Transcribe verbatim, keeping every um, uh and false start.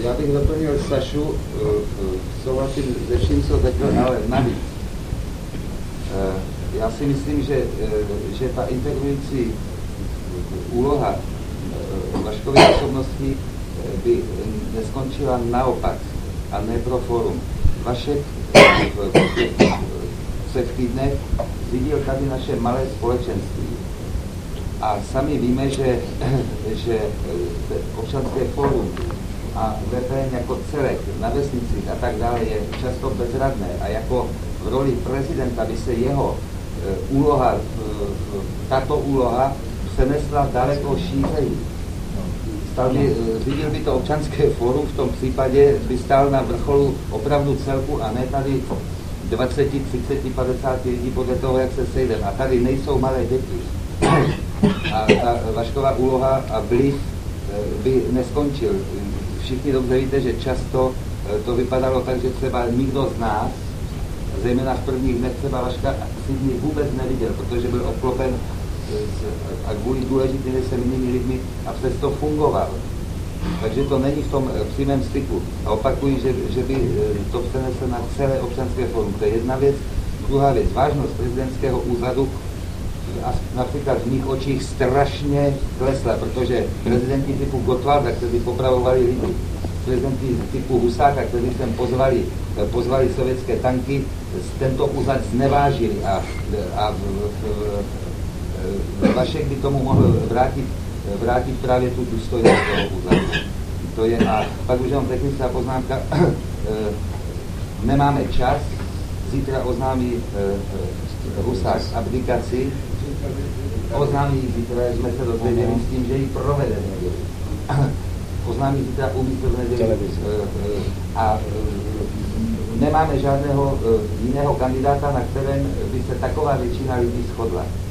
Já bych doplnil Sašu, souhlasím se vším, co řekl, ale navíc. Já si myslím, že, že ta integrující úloha Vaškovy osobnosti by neskončila naopak a ne pro fórum. Vašek v třech týdnech viděl tady naše malé společenství. A sami víme, že, že občanské fórum a V P N jako celek na vesnicích a tak dále je často bezradné a jako v roli prezidenta by se jeho úloha, tato úloha přenesla daleko šířeji. By, viděl by to občanské fórum, v tom případě by stál na vrcholu opravdu celku a ne tady dvacet, třicet, padesát lidí podle toho, jak se sejdeme. A tady nejsou malé děti. A ta Vašková úloha a vliv by neskončil. Všichni dobře víte, že často to vypadalo tak, že třeba nikdo z nás, zejména v prvních dnech třeba Vaška Sydney vůbec neviděl, protože byl obklopen a kvůli důležitými se jinými lidmi a přesto fungoval. Takže to není v tom přímém styku. A opakuju, že, že by to přeneslo na celé občanské fórum. To je jedna věc. Druhá věc, vážnost prezidentského úřadu a například v mých očích strašně klesla, protože prezidenti typu Gottwalda, kteří popravovali lidi, prezidenti typu Husáka, kteří sem pozvali, pozvali sovětské tanky, tento úřad znevážili a, a v, v, Vašek by tomu mohl vrátit, vrátit právě tu důstojnost toho úřadu. To je, a pak už jenom technická poznámka, nemáme čas, zítra oznámí Husák abdikaci, oznámí zítra, jsme se dozvěděli s tím, že ji provede v neděli. Oznámí zítra úmysl v neděli. A nemáme žádného jiného kandidáta, na kterém by se taková většina lidí shodla.